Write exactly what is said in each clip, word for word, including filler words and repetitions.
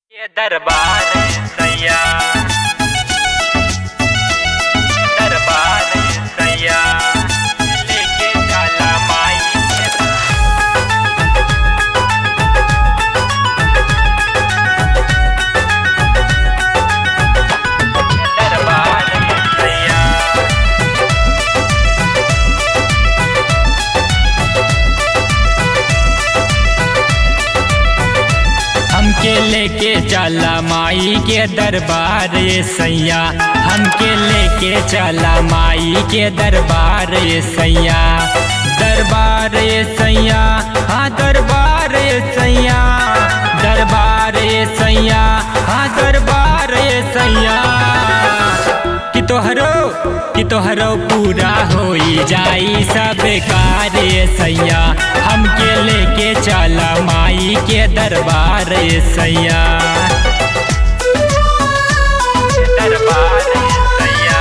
ये दरबार सैया दरबार सैया लेके चला माई दरबार सैया हमके लेके चला माई के दरबार सैया हमके लेके चला माई के दरबार सैया दरबार सैया हाँ दरबार सैया दरबार सैया हाँ दरबार सैया कि तोहरो कि तोहरो पूरा होई जाई सब कार्य सैया हमके लेके चला माई के दरबार सैया दरबार सैया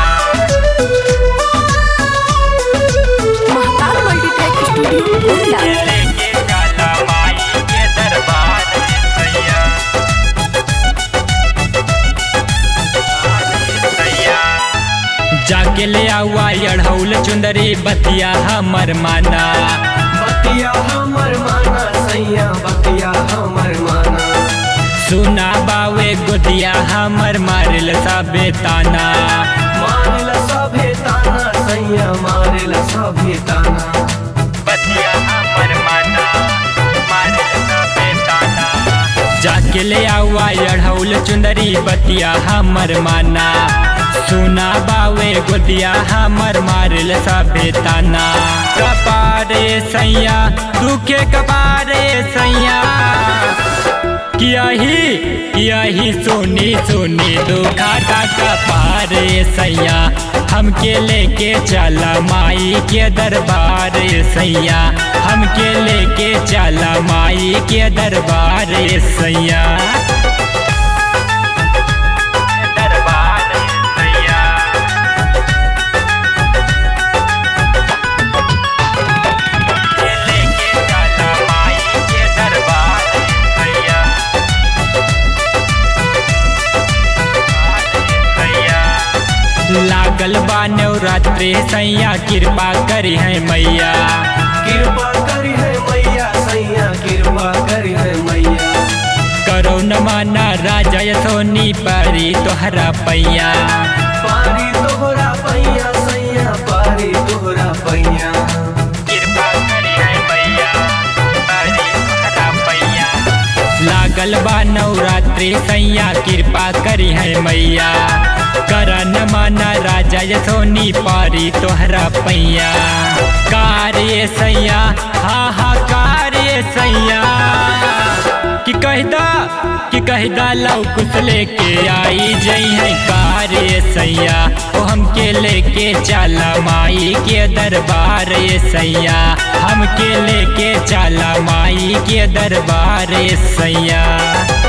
महाकाल मल्टीट्रैक स्टूडियो गोंडा। लेके चला माई के दरबार सैया सैया जाके ले आवा अढ़ौल चुंदरी बतिया हमर माना बतिया हमर माना सैया बतिया हमर माना सुना बावे गुदिया हमर मारिल सबे ताना मारिल सभे ताना सैया मारिल सभे ताना बतिया हमर माना मारिल सबे ताना जाके ले आवा अढ़ौल चुंदरी बतिया हमर माना सुना बावे गुदिया हमर मारिल सबे ताना कपारे सैया दुखे कपारे सैया कियाही कियाही सोनी सोनी दुखा का कपारे सैया हमके लेके चला माई के दरबार सैया हमके लेके चला माई के दरबार सैया दरबार सैया लेके चला माई के दरबार सैया सैया लागल बा नवरात्रि सैया कृपा करी है मैया कृपा करी है मैया सैया कृपा करी है मैया करो न माना राजा सोनी परी तोहरा पैया पारी तोहरा पैया सैया पारी तोहरा पैया कृपा करी है मैया परी तोहरा पैया लागल बा नवरात्रि सैया कृपा करी है मैया करन माना राजा सोनी पारी तोहरा पैया कार्य सैया हा हा कार्य सैया कि कहदा कि कहदा लव कुछ लेके आई जई है कार्य सैया ओ हमके लेके चला माई के दरबार सैया हमके लेके चला माई के दरबार सैया।